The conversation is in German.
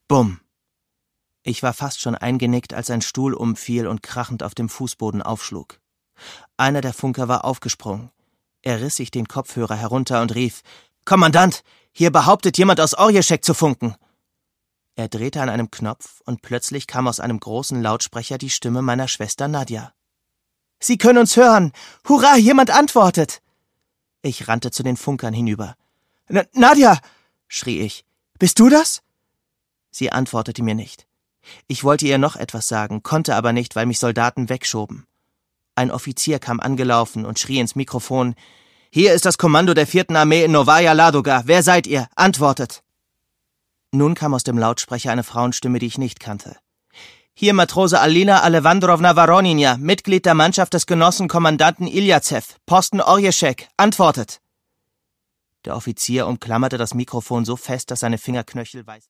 Bumm! Ich war fast schon eingenickt, als ein Stuhl umfiel und krachend auf dem Fußboden aufschlug. Einer der Funker war aufgesprungen. Er riss sich den Kopfhörer herunter und rief: »Kommandant, hier behauptet jemand aus Orjeschek zu funken!« Er drehte an einem Knopf und plötzlich kam aus einem großen Lautsprecher die Stimme meiner Schwester Nadja. »Sie können uns hören! Hurra, jemand antwortet!« Ich rannte zu den Funkern hinüber. »Nadja«, schrie ich, »bist du das?« Sie antwortete mir nicht. Ich wollte ihr noch etwas sagen, konnte aber nicht, weil mich Soldaten wegschoben. Ein Offizier kam angelaufen und schrie ins Mikrofon: »Hier ist das Kommando der 4. Armee in Novaya Ladoga. Wer seid ihr? Antwortet!« Nun kam aus dem Lautsprecher eine Frauenstimme, die ich nicht kannte. »Hier Matrose Alina Alevandrowna Voroninja, Mitglied der Mannschaft des Genossenkommandanten Iljazew, Posten Orjeschek. Antwortet!« Der Offizier umklammerte das Mikrofon so fest, dass seine Fingerknöchel weiß